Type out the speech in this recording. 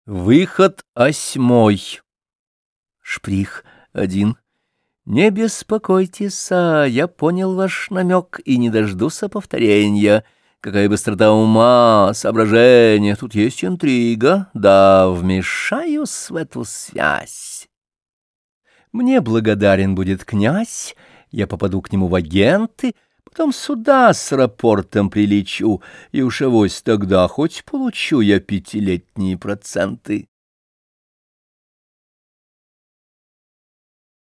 Выход 8. Шприх 1. Не беспокойтесь, я понял ваш намек и не дождусь повторения. Какая быстрота ума, соображение, тут есть интрига, да, вмешаюсь в эту связь. Мне благодарен будет князь, я попаду к нему в агенты, потом сюда с рапортом прилечу, и уж авось тогда хоть получу я 5-летние проценты.